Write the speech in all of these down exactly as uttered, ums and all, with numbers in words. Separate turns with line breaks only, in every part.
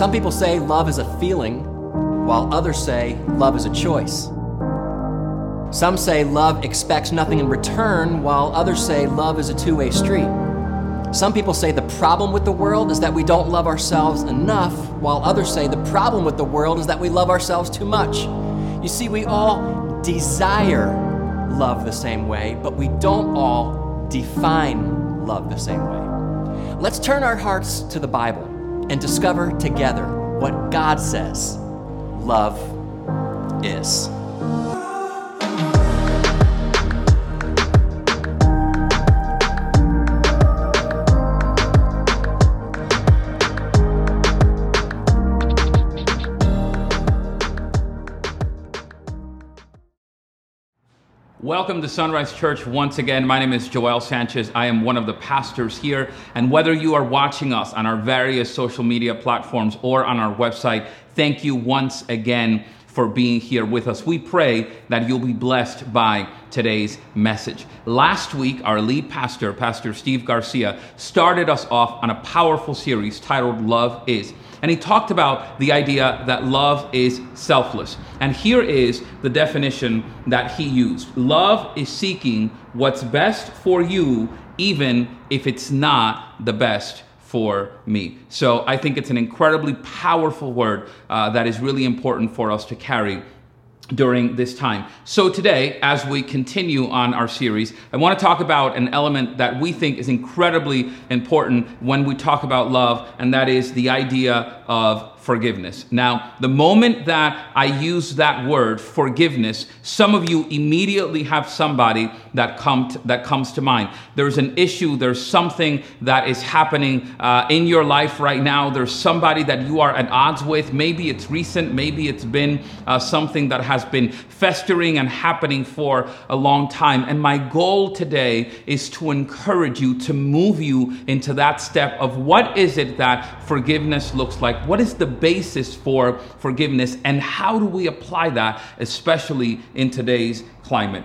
Some people say love is a feeling, while others say love is a choice. Some say love expects nothing in return, while others say love is a two-way street. Some people say the problem with the world is that we don't love ourselves enough, while others say the problem with the world is that we love ourselves too much. You see, we all desire love the same way, but we don't all define love the same way. Let's turn our hearts to the Bible and discover together what God says love is.
Welcome to Sunrise Church once again. My name is Joel Sanchez. I am one of the pastors here. And whether you are watching us on our various social media platforms or on our website, thank you once again for being here with us. We pray that you'll be blessed by today's message. Last week, our lead pastor, Pastor Steve Garcia, started us off on a powerful series titled Love Is. And he talked about the idea that love is selfless. And here is the definition that he used. Love is seeking what's best for you, even if it's not the best for me. So I think it's an incredibly powerful word uh, that is really important for us to carry during this time. So today, as we continue on our series, I want to talk about an element that we think is incredibly important when we talk about love, and that is the idea of forgiveness. Now, the moment that I use that word, forgiveness, some of you immediately have somebody that come to, that comes to mind. There's an issue, there's something that is happening uh, in your life right now. There's somebody that you are at odds with. Maybe it's recent, maybe it's been uh, something that has been festering and happening for a long time. And my goal today is to encourage you, to move you into that step of what is it that forgiveness looks like? What is the basis for forgiveness, and how do we apply that, especially in today's climate?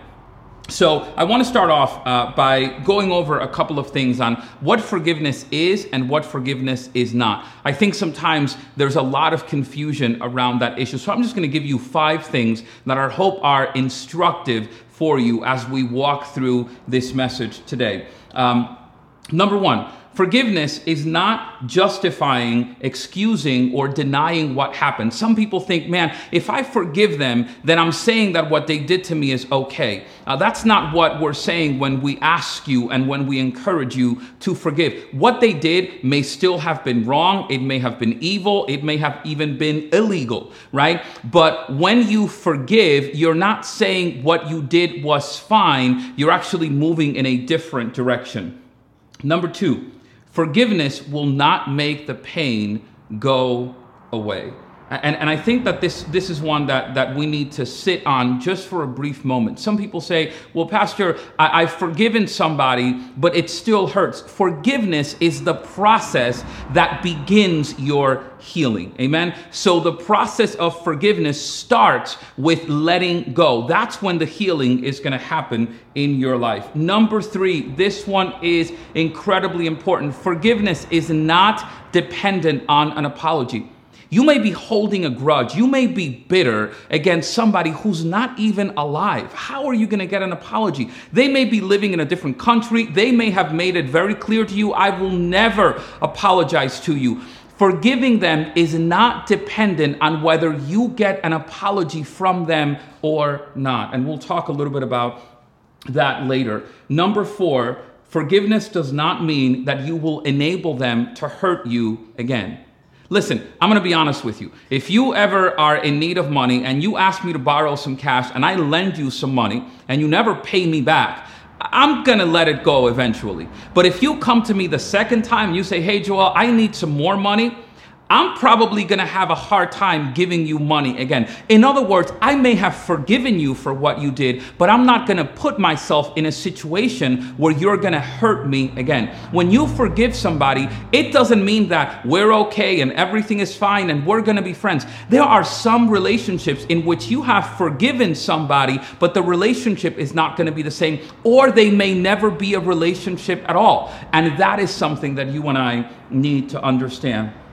So I want to start off uh, by going over a couple of things on what forgiveness is and what forgiveness is not. I think sometimes there's a lot of confusion around that issue. So I'm just going to give you five things that I hope are instructive for you as we walk through this message today. Um, number one, forgiveness is not justifying, excusing, or denying what happened. Some people think, man, if I forgive them, then I'm saying that what they did to me is okay. Uh, that's not what we're saying when we ask you and when we encourage you to forgive. What they did may still have been wrong. It may have been evil. It may have even been illegal, right? But when you forgive, you're not saying what you did was fine. You're actually moving in a different direction. Number two, forgiveness will not make the pain go away. And, and I think that this, this is one that, that we need to sit on just for a brief moment. Some people say, well, Pastor, I, I've forgiven somebody, but it still hurts. Forgiveness is the process that begins your healing. Amen? So the process of forgiveness starts with letting go. That's when the healing is going to happen in your life. Number three, this one is incredibly important. Forgiveness is not dependent on an apology. You may be holding a grudge. You may be bitter against somebody who's not even alive. How are you going to get an apology? They may be living in a different country. They may have made it very clear to you, I will never apologize to you. Forgiving them is not dependent on whether you get an apology from them or not. And we'll talk a little bit about that later. Number four, forgiveness does not mean that you will enable them to hurt you again. Listen, I'm going to be honest with you. If you ever are in need of money and you ask me to borrow some cash and I lend you some money and you never pay me back, I'm going to let it go eventually. But if you come to me the second time and you say, hey, Joel, I need some more money, I'm probably going to have a hard time giving you money again. In other words, I may have forgiven you for what you did, but I'm not going to put myself in a situation where you're going to hurt me again. When you forgive somebody, it doesn't mean that we're okay and everything is fine and we're going to be friends. There are some relationships in which you have forgiven somebody, but the relationship is not going to be the same, or they may never be a relationship at all. And that is something that you and I need to understand.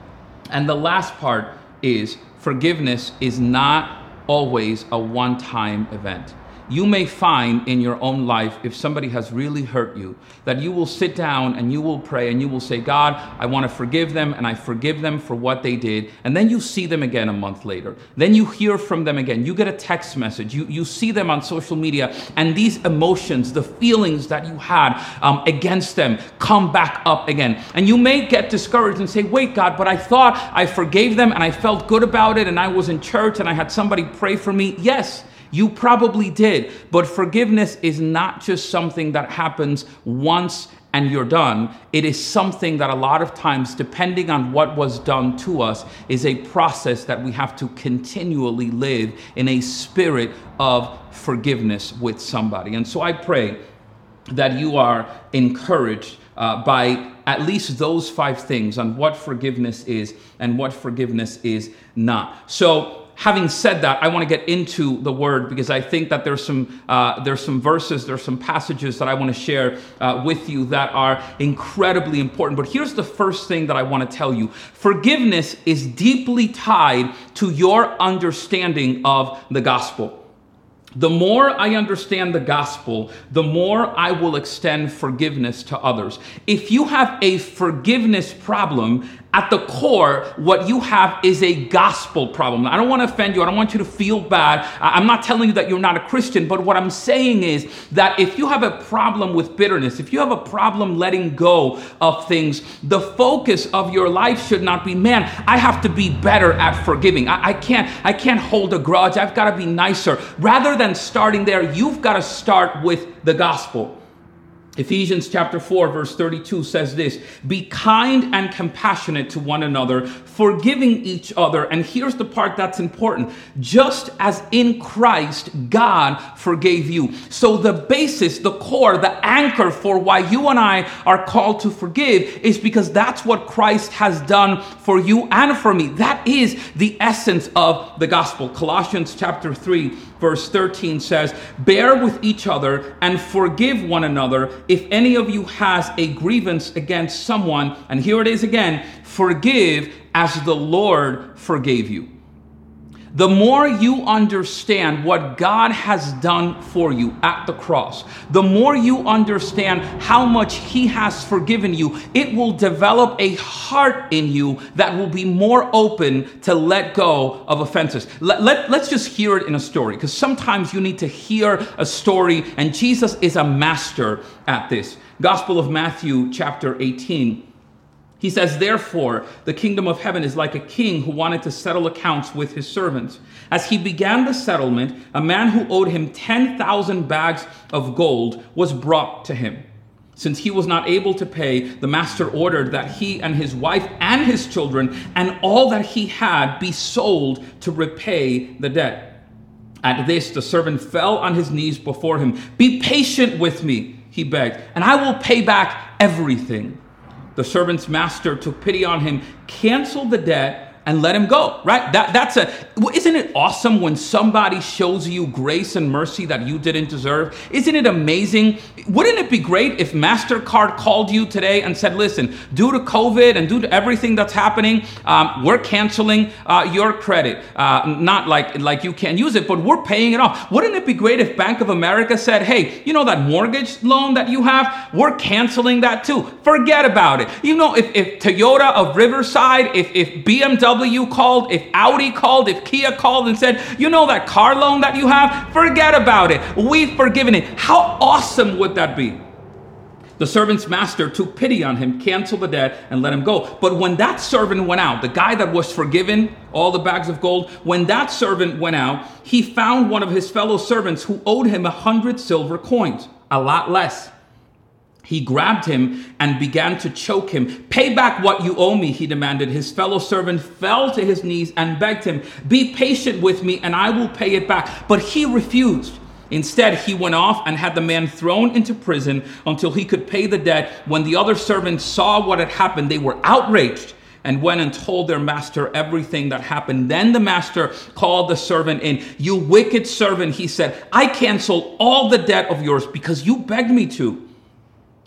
And the last part is forgiveness is not always a one-time event. You may find in your own life, if somebody has really hurt you, that you will sit down and you will pray and you will say, God, I want to forgive them, and I forgive them for what they did. And then you see them again a month later. Then you hear from them again. You get a text message. You, you see them on social media, and these emotions, the feelings that you had um, against them come back up again. And you may get discouraged and say, wait, God, but I thought I forgave them and I felt good about it and I was in church and I had somebody pray for me. Yes, you probably did, but forgiveness is not just something that happens once and you're done. It is something that a lot of times, depending on what was done to us, is a process that we have to continually live in a spirit of forgiveness with somebody. And so I pray that you are encouraged uh, by at least those five things on what forgiveness is and what forgiveness is not. So, having said that, I want to get into the word, because I think that there's some uh, there's some verses, there's some passages that I want to share uh, with you that are incredibly important. But here's the first thing that I want to tell you. Forgiveness is deeply tied to your understanding of the gospel. The more I understand the gospel, the more I will extend forgiveness to others. If you have a forgiveness problem, at the core, what you have is a gospel problem. I don't want to offend you. I don't want you to feel bad. I'm not telling you that you're not a Christian, but what I'm saying is that if you have a problem with bitterness, if you have a problem letting go of things, the focus of your life should not be, man, I have to be better at forgiving. I, I can't, I can't hold a grudge. I've got to be nicer. Rather than starting there, you've got to start with the gospel. Ephesians chapter four, verse thirty-two says this: be kind and compassionate to one another, forgiving each other. And here's the part that's important: just as in Christ, God forgave you. So the basis, the core, the anchor for why you and I are called to forgive is because that's what Christ has done for you and for me. That is the essence of the gospel. Colossians chapter three, verse thirteen says, bear with each other and forgive one another if any of you has a grievance against someone. And here it is again: forgive as the Lord forgave you. The more you understand what God has done for you at the cross, the more you understand how much He has forgiven you, it will develop a heart in you that will be more open to let go of offenses. Let, let, let's just hear it in a story, because sometimes you need to hear a story, and Jesus is a master at this. Gospel of Matthew, chapter eighteen. He says, therefore, the kingdom of heaven is like a king who wanted to settle accounts with his servants. As he began the settlement, a man who owed him ten thousand bags of gold was brought to him. Since he was not able to pay, the master ordered that he and his wife and his children and all that he had be sold to repay the debt. At this, the servant fell on his knees before him. Be patient with me, he begged, and I will pay back everything. The servant's master took pity on him, canceled the debt, and let him go, right? That that's a, isn't it awesome when somebody shows you grace and mercy that you didn't deserve? Isn't it amazing? Wouldn't it be great if MasterCard called you today and said, listen, due to COVID and due to everything that's happening, um, we're canceling uh, your credit. Uh, not like, like you can't use it, but we're paying it off. Wouldn't it be great if Bank of America said, hey, you know that mortgage loan that you have? We're canceling that too. Forget about it. You know, if, if Toyota of Riverside, if, if B M W called, if Audi called, if Kia called and said, you know that car loan that you have? Forget about it. We've forgiven it. How awesome would that be? The servant's master took pity on him, canceled the debt, and let him go. But when that servant went out, the guy that was forgiven all the bags of gold, when that servant went out, he found one of his fellow servants who owed him a hundred silver coins, a lot less. He grabbed him and began to choke him. Pay back what you owe me, he demanded. His fellow servant fell to his knees and begged him, be patient with me and I will pay it back. But he refused. Instead, he went off and had the man thrown into prison until he could pay the debt. When the other servants saw what had happened, they were outraged and went and told their master everything that happened. Then the master called the servant in. You wicked servant, he said, I cancel all the debt of yours because you begged me to.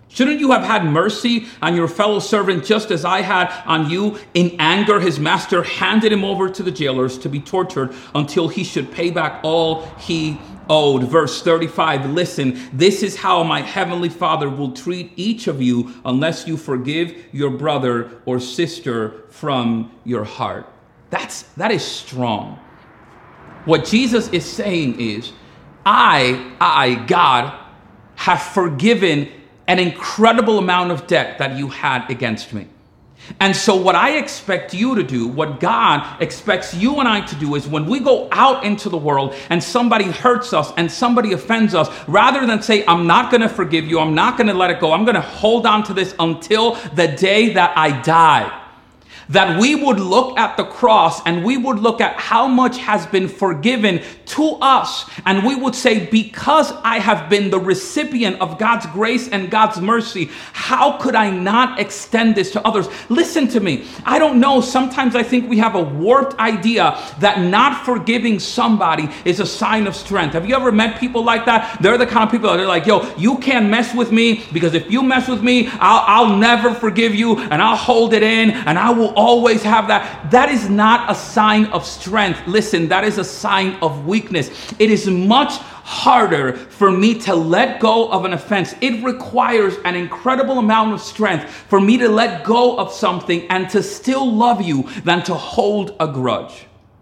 Shouldn't you have had mercy on your fellow servant just as I had on you? In anger, his master handed him over to the jailers to be tortured until he should pay back all he owed. Verse thirty-five, listen, this is how my heavenly Father will treat each of you unless you forgive your brother or sister from your heart. That's, that is strong. What Jesus is saying is, I, I, God, have forgiven an incredible amount of debt that you had against me. And so what I expect you to do, what God expects you and I to do, is when we go out into the world and somebody hurts us and somebody offends us, rather than say, I'm not going to forgive you, I'm not going to let it go, I'm going to hold on to this until the day that I die, that we would look at the cross and we would look at how much has been forgiven to us. And we would say, because I have been the recipient of God's grace and God's mercy, how could I not extend this to others? Listen to me. I don't know. Sometimes I think we have a warped idea that not forgiving somebody is a sign of strength. Have you ever met people like that? They're the kind of people that are like, yo, you can't mess with me, because if you mess with me, I'll, I'll never forgive you, and I'll hold it in, and I will always have that. That is not a sign of strength. Listen, that is a sign of weakness. It is much harder for me to let go of an offense. It requires an incredible amount of strength for me to let go of something and to still love you than to hold a grudge.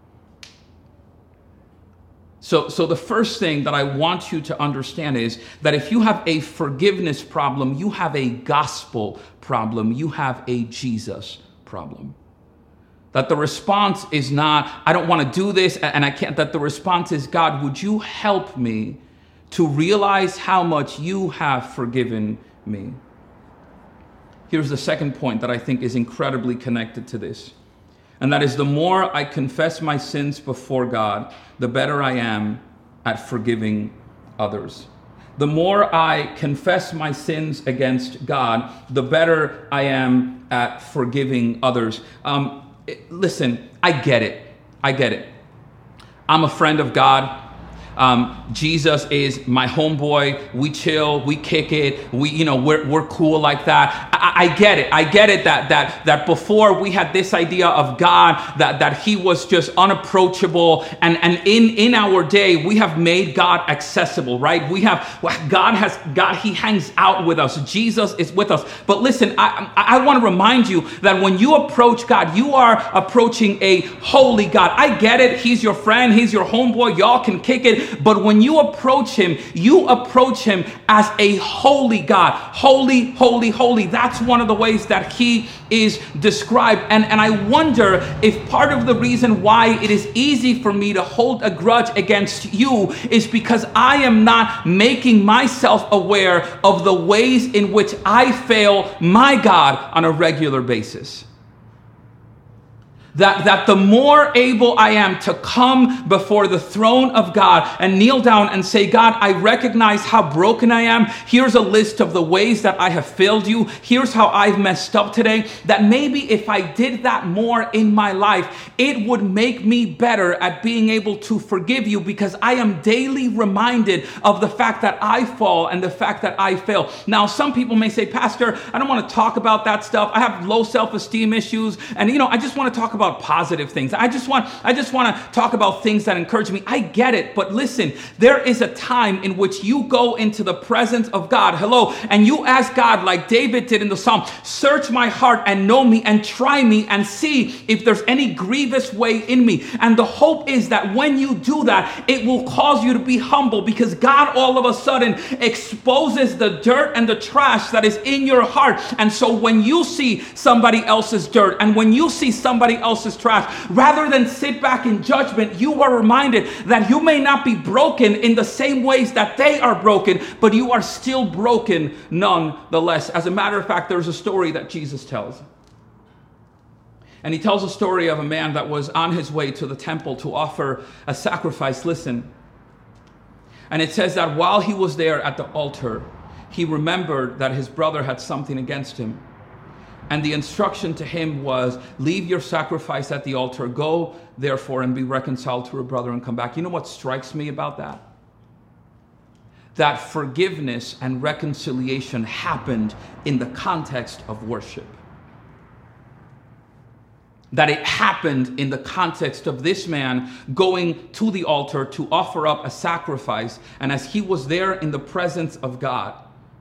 So, so the first thing that I want you to understand is that if you have a forgiveness problem, you have a gospel problem, you have a Jesus problem. That the response is not, I don't want to do this and I can't. That the response is, God, would you help me to realize how much you have forgiven me? Here's the second point that I think is incredibly connected to this. And that is, the more I confess my sins before God, the better I am at forgiving others. The more I confess my sins against God, the better I am at forgiving others. Um, Listen, I get it. I get it. I'm a friend of God. Um, Jesus is my homeboy. We chill, we kick it. We, you know, we're we're cool like that. I, I get it. I get it that that that before we had this idea of God, that that He was just unapproachable, and and in in our day we have made God accessible, right? We have God has God. He hangs out with us. Jesus is with us. But listen, I I, I want to remind you that when you approach God, you are approaching a holy God. I get it. He's your friend. He's your homeboy. Y'all can kick it. But when you approach him, you approach him as a holy God. Holy, holy, holy. That's one of the ways that he is described. And, and I wonder if part of the reason why it is easy for me to hold a grudge against you is because I am not making myself aware of the ways in which I fail my God on a regular basis. That, that the more able I am to come before the throne of God and kneel down and say, God, I recognize how broken I am. Here's a list of the ways that I have failed you. Here's how I've messed up today. That maybe if I did that more in my life, it would make me better at being able to forgive you, because I am daily reminded of the fact that I fall and the fact that I fail. Now, some people may say, Pastor, I don't want to talk about that stuff. I have low self-esteem issues. And, you know, I just want to talk about positive things. I just want I just want to talk about things that encourage me. I get it. But listen, there is a time in which you go into the presence of God, hello, and you ask God, like David did in the Psalm, search my heart and know me and try me and see if there's any grievous way in me. And the hope is that when you do that, it will cause you to be humble, because God all of a sudden exposes the dirt and the trash that is in your heart. And so when you see somebody else's dirt and when you see somebody else's trash, rather than sit back in judgment, you are reminded that you may not be broken in the same ways that they are broken, but you are still broken nonetheless. As a matter of fact, there's a story that Jesus tells. And he tells a story of a man that was on his way to the temple to offer a sacrifice. Listen. And it says that while he was there at the altar, he remembered that his brother had something against him. And the instruction to him was, leave your sacrifice at the altar, go therefore and be reconciled to your brother and come back. You know what strikes me about that? that forgiveness and reconciliation happened in the context of worship. That it happened in the context of this man going to the altar to offer up a sacrifice. And as he was there in the presence of God,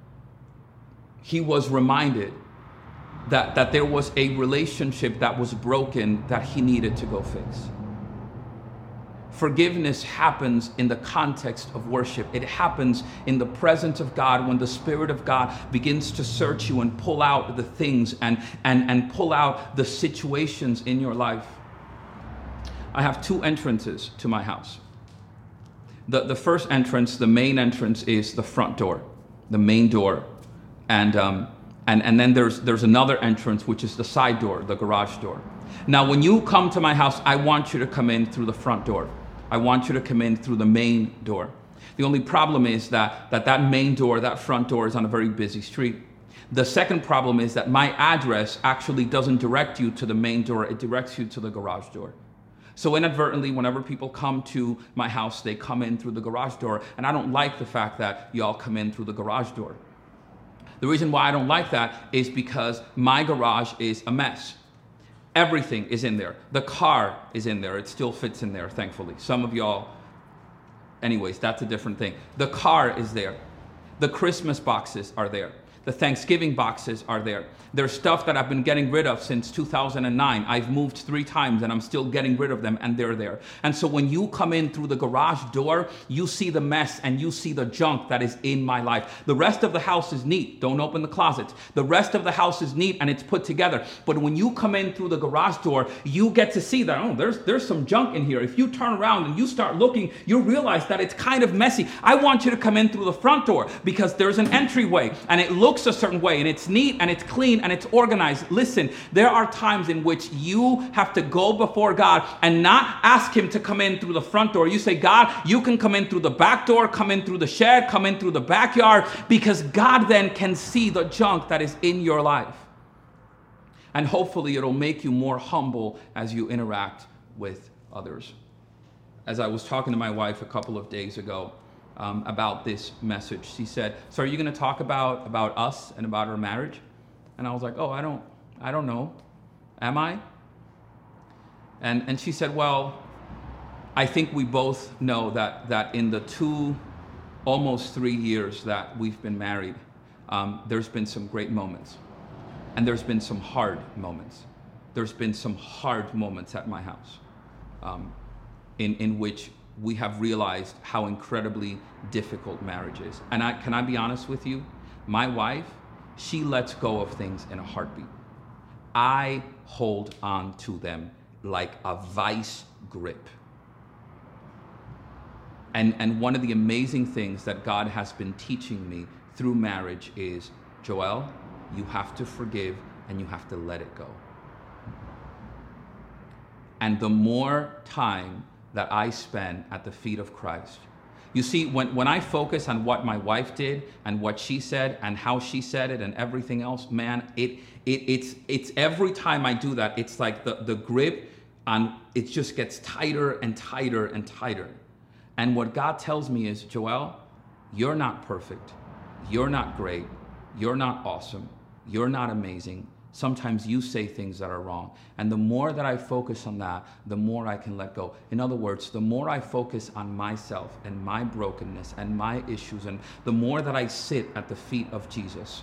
he was reminded that, that there was a relationship that was broken that he needed to go fix. Forgiveness happens in the context of worship. It happens in the presence of God when the Spirit of God begins to search you and pull out the things and, and, and pull out the situations in your life. I have two entrances to my house. The, the first entrance, the main entrance, is the front door, the main door. And, um, and, and then there's, there's another entrance, which is the side door, the garage door. Now, when you come to my house, I want you to come in through the front door. I want you to come in through the main door. The only problem is that, that that main door, that front door, is on a very busy street. The second problem is that my address actually doesn't direct you to the main door, it directs you to the garage door. So inadvertently, whenever people come to my house, they come in through the garage door, and I don't like the fact that y'all come in through the garage door. The reason why I don't like that is because my garage is a mess. Everything is in there. The car is in there. It still fits in there, thankfully. Some of y'all, anyways, that's a different thing. The car is there. The Christmas boxes are there. The Thanksgiving boxes are there. There's stuff that I've been getting rid of since two thousand nine. I've moved three times and I'm still getting rid of them, and they're there. And so when you come in through the garage door, you see the mess and you see the junk that is in my life. The rest of the house is neat. Don't open the closets. The rest of the house is neat and it's put together. But when you come in through the garage door, you get to see that, oh, there's, there's some junk in here. If you turn around and you start looking, you realize that it's kind of messy. I want you to come in through the front door because there's an entryway and it looks a certain way and it's neat and it's clean and it's organized. Listen, there are times in which you have to go before God and not ask him to come in through the front door. You say, God, you can come in through the back door, come in through the shed, come in through the backyard, because God then can see the junk that is in your life. And hopefully it'll make you more humble as you interact with others. As I was talking to my wife a couple of days ago, Um, about this message, she said, so are you going to talk about about us and about our marriage? And I was like, oh, I don't I don't know. Am I? And and she said, well, I think we both know that that in the two, almost three years that we've been married, um, there's been some great moments. And there's been some hard moments. There's been some hard moments at my house um, in, in which we have realized how incredibly difficult marriage is. And I, can I be honest with you? My wife, she lets go of things in a heartbeat. I hold on to them like a vice grip. And, and one of the amazing things that God has been teaching me through marriage is, Joel, you have to forgive and you have to let it go. And the more time that I spend at the feet of Christ. You see, when, when I focus on what my wife did and what she said and how she said it and everything else, man, it it it's it's every time I do that, it's like the, the grip on it just gets tighter and tighter and tighter. And what God tells me is, Joel, you're not perfect. You're not great. You're not awesome. You're not amazing. Sometimes you say things that are wrong. And the more that I focus on that, the more I can let go. In other words, the more I focus on myself and my brokenness and my issues, and the more that I sit at the feet of Jesus,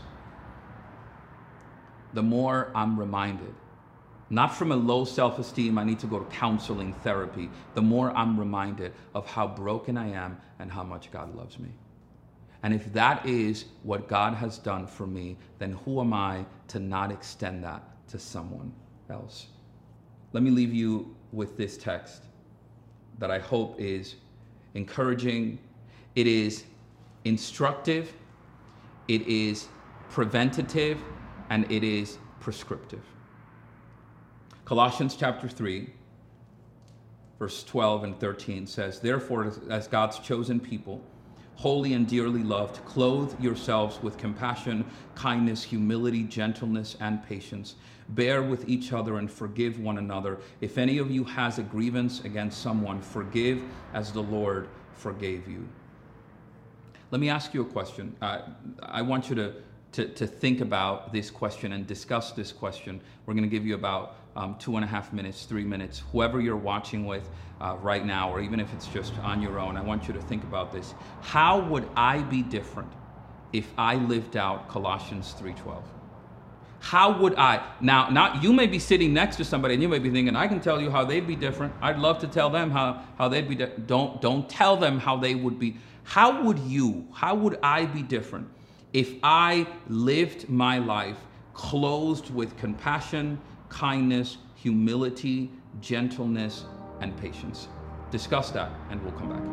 the more I'm reminded, not from a low self-esteem, I need to go to counseling, therapy, the more I'm reminded of how broken I am and how much God loves me. And if that is what God has done for me, then who am I to not extend that to someone else? Let me leave you with this text that I hope is encouraging. It is instructive, it is preventative, and it is prescriptive. Colossians chapter three, verse twelve and thirteen says, therefore, as God's chosen people, holy and dearly loved, clothe yourselves with compassion, kindness, humility, gentleness, and patience. Bear with each other and forgive one another. If any of you has a grievance against someone, forgive as the Lord forgave you. Let me ask you a question. Uh, I want you to, to, to think about this question and discuss this question. We're going to give you about um, two and a half minutes, three minutes, whoever you're watching with uh, right now, or even if it's just on your own. I want you to think about this. How would I be different if I lived out Colossians three twelve? How would I? Now, now you may be sitting next to somebody and you may be thinking, I can tell you how they'd be different. I'd love to tell them how, how they'd be different. Don't, don't tell them how they would be. How would you, how would I be different if I lived my life clothed with compassion, kindness, humility, gentleness, and patience? Discuss that and we'll come back.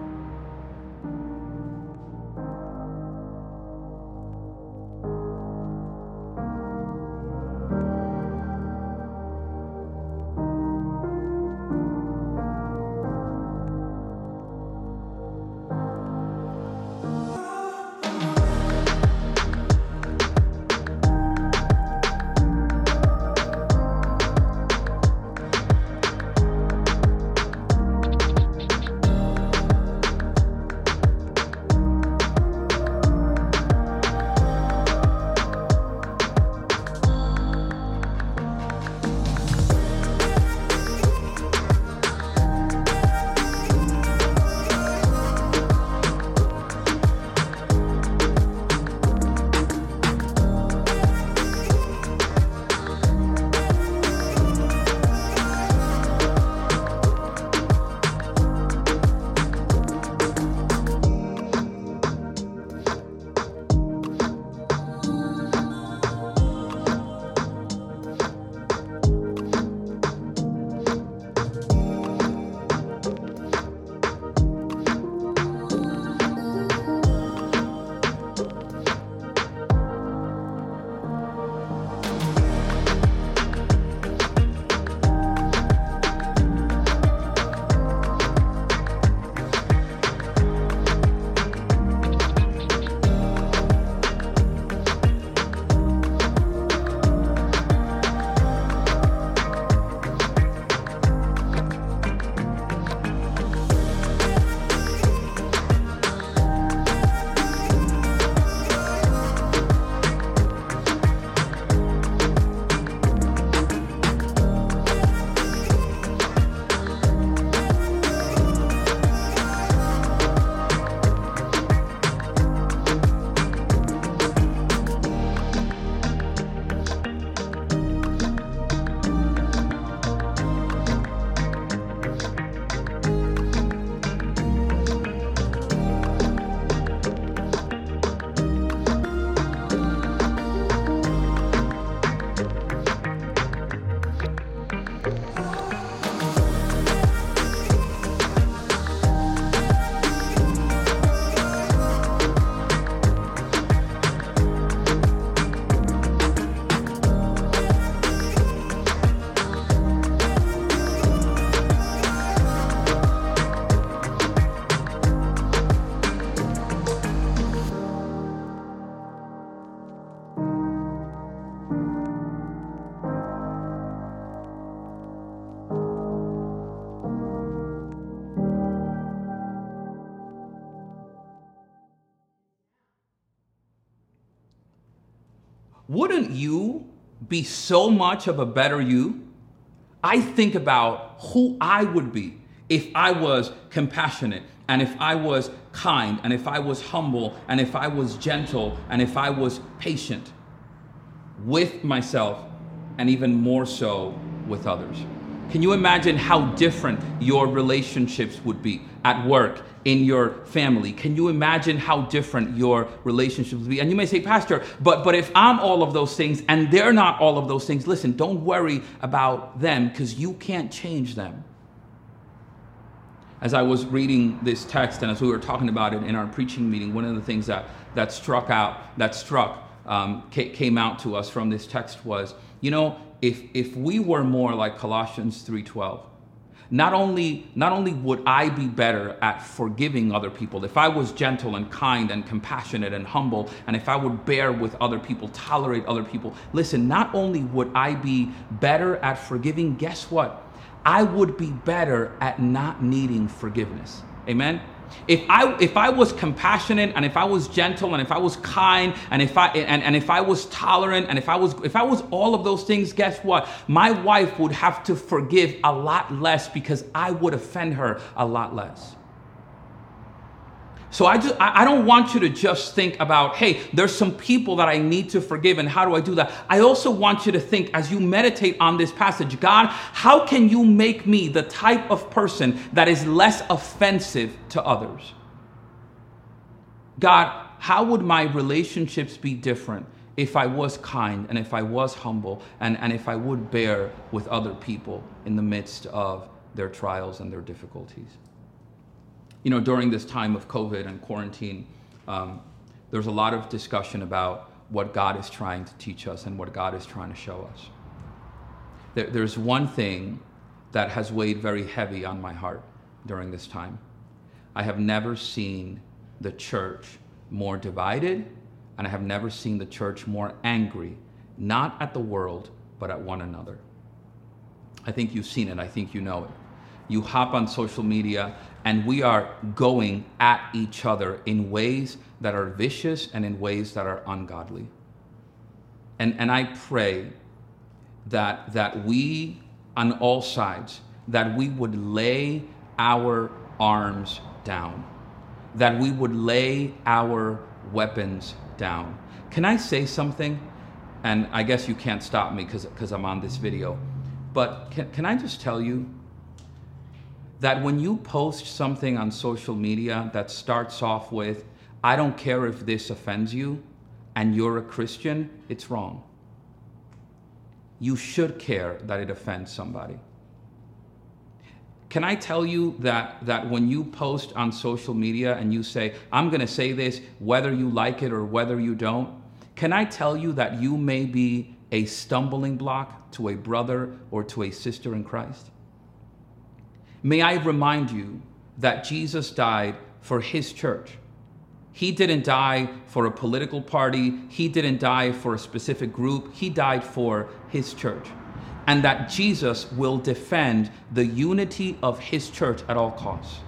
Wouldn't you be so much of a better you? I think about who I would be if I was compassionate, and if I was kind, and if I was humble, and if I was gentle, and if I was patient with myself, and even more so with others. Can you imagine how different your relationships would be at work, in your family? Can you imagine how different your relationships would be? And you may say, Pastor, but but if I'm all of those things and they're not all of those things, listen, don't worry about them because you can't change them. As I was reading this text and as we were talking about it in our preaching meeting, one of the things that that struck out, that struck, um, came out to us from this text was, you know, if if we were more like Colossians three twelve, not only not only would I be better at forgiving other people, if I was gentle and kind and compassionate and humble, and if I would bear with other people, tolerate other people, listen, not only would I be better at forgiving, guess what? I would be better at not needing forgiveness. Amen? If I if I was compassionate, and if I was gentle, and if I was kind, and if I and, and if I was tolerant, and if I was if I was all of those things, guess what? My wife would have to forgive a lot less because I would offend her a lot less. So I just I don't want you to just think about, hey, there's some people that I need to forgive, and how do I do that? I also want you to think, as you meditate on this passage, God, how can you make me the type of person that is less offensive to others? God, how would my relationships be different if I was kind, and if I was humble, and, and if I would bear with other people in the midst of their trials and their difficulties? You know, during this time of COVID and quarantine, um, there's a lot of discussion about what God is trying to teach us and what God is trying to show us. There, there's one thing that has weighed very heavy on my heart during this time. I have never seen the church more divided, and I have never seen the church more angry, not at the world, but at one another. I think you've seen it. I think you know it. You hop on social media, and we are going at each other in ways that are vicious and in ways that are ungodly. And, and I pray that, that we, on all sides, that we would lay our arms down, that we would lay our weapons down. Can I say something? And I guess you can't stop me because because I'm on this video. But can, can I just tell you that when you post something on social media that starts off with, I don't care if this offends you, and you're a Christian, it's wrong. You should care that it offends somebody. Can I tell you that, that when you post on social media and you say, I'm gonna say this whether you like it or whether you don't, can I tell you that you may be a stumbling block to a brother or to a sister in Christ? May I remind you that Jesus died for his church. He didn't die for a political party. He didn't die for a specific group. He died for his church. And that Jesus will defend the unity of his church at all costs.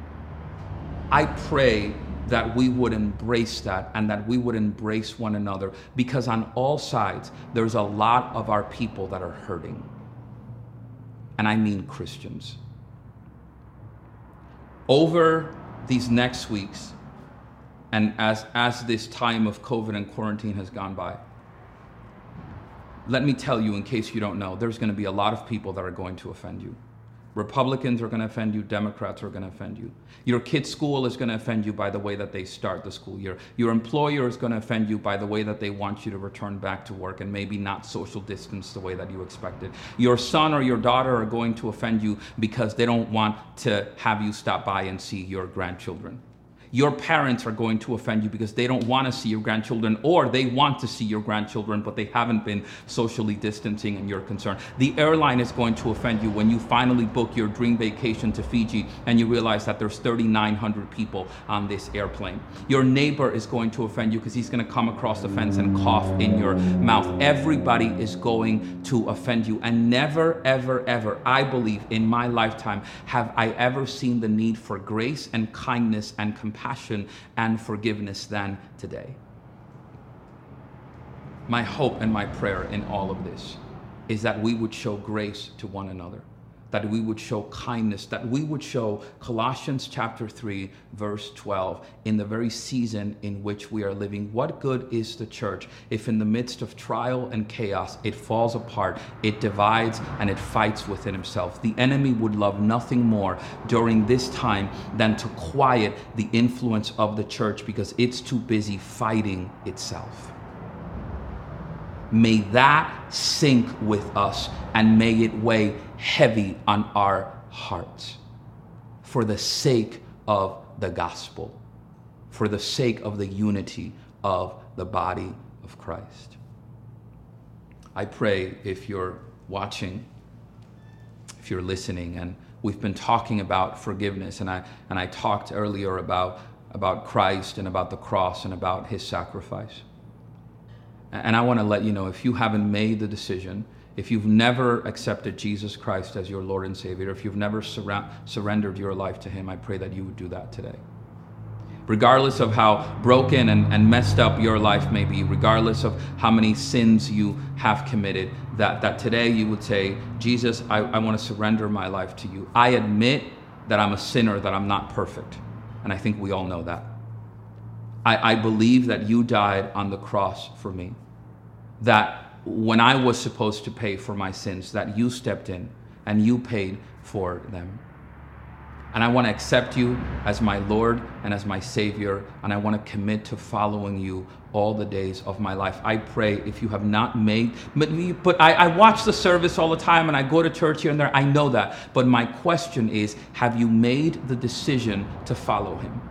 I pray that we would embrace that, and that we would embrace one another, because on all sides, there's a lot of our people that are hurting. And I mean Christians. Over these next weeks, and as, as this time of COVID and quarantine has gone by, let me tell you, in case you don't know, there's going to be a lot of people that are going to offend you. Republicans are going to offend you. Democrats are going to offend you. Your kid's school is going to offend you by the way that they start the school year. Your employer is going to offend you by the way that they want you to return back to work and maybe not social distance the way that you expected. Your son or your daughter are going to offend you because they don't want to have you stop by and see your grandchildren. Your parents are going to offend you because they don't want to see your grandchildren, or they want to see your grandchildren, but they haven't been socially distancing and you're concerned. The airline is going to offend you when you finally book your dream vacation to Fiji and you realize that there's thirty-nine hundred people on this airplane. Your neighbor is going to offend you because he's going to come across the fence and cough in your mouth. Everybody is going to offend you. And never, ever, ever, I believe in my lifetime, have I ever seen the need for grace and kindness and compassion Passion and forgiveness than today. My hope and my prayer in all of this is that we would show grace to one another, that we would show kindness, that we would show Colossians chapter three, verse twelve, in the very season in which we are living. What good is the church if in the midst of trial and chaos, it falls apart, it divides, and it fights within himself? The enemy would love nothing more during this time than to quiet the influence of the church because it's too busy fighting itself. May that sink with us, and may it weigh heavy on our hearts for the sake of the gospel, for the sake of the unity of the body of Christ. I pray, if you're watching, if you're listening, and we've been talking about forgiveness, and I and I talked earlier about about Christ and about the cross and about his sacrifice. And I want to let you know, if you haven't made the decision, if you've never accepted Jesus Christ as your Lord and Savior, if you've never surra- surrendered your life to him, I pray that you would do that today. Regardless of how broken and, and messed up your life may be, regardless of how many sins you have committed, that, that today you would say, Jesus, I, I want to surrender my life to you. I admit that I'm a sinner, that I'm not perfect. And I think we all know that. I, I believe that you died on the cross for me. That when I was supposed to pay for my sins, that you stepped in and you paid for them. And I want to accept you as my Lord and as my Savior, and I want to commit to following you all the days of my life. I pray if you have not made, but, but I, I watch the service all the time and I go to church here and there, I know that. But my question is, have you made the decision to follow him?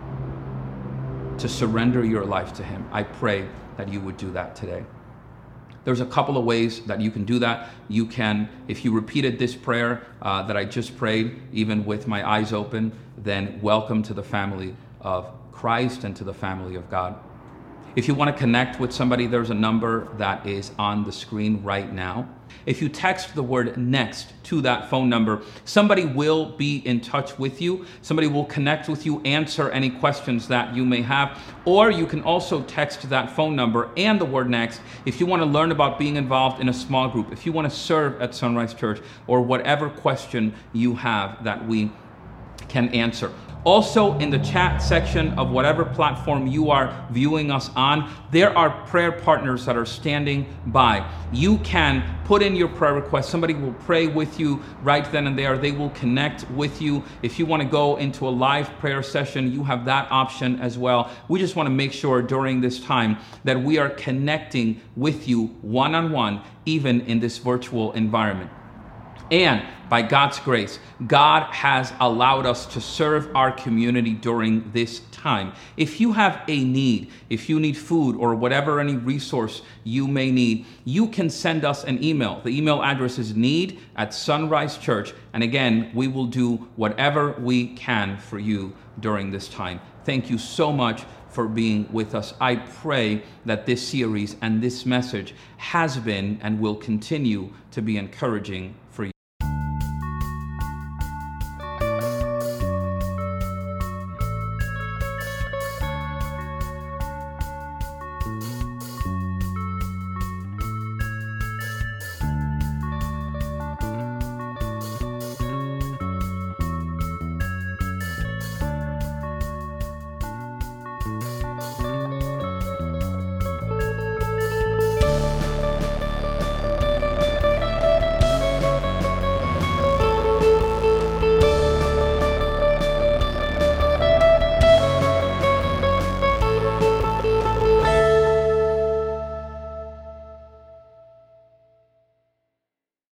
To surrender your life to him? I pray that you would do that today. There's a couple of ways that you can do that. You can, if you repeated this prayer uh, that I just prayed, even with my eyes open, then welcome to the family of Christ and to the family of God. If you want to connect with somebody, there's a number that is on the screen right now. If you text the word NEXT to that phone number, somebody will be in touch with you. Somebody will connect with you, answer any questions that you may have. Or you can also text that phone number and the word NEXT if you want to learn about being involved in a small group, if you want to serve at Sunrise Church, or whatever question you have that we can answer. Also, in the chat section of whatever platform you are viewing us on, there are prayer partners that are standing by. You can put in your prayer request. Somebody will pray with you right then and there. They will connect with you. If you want to go into a live prayer session, you have that option as well. We just want to make sure during this time that we are connecting with you one-on-one, even in this virtual environment. And by God's grace, God has allowed us to serve our community during this time. If you have a need, if you need food or whatever any resource you may need, you can send us an email. The email address is need at Sunrise Church. And again, we will do whatever we can for you during this time. Thank you so much for being with us. I pray that this series and this message has been and will continue to be encouraging for you.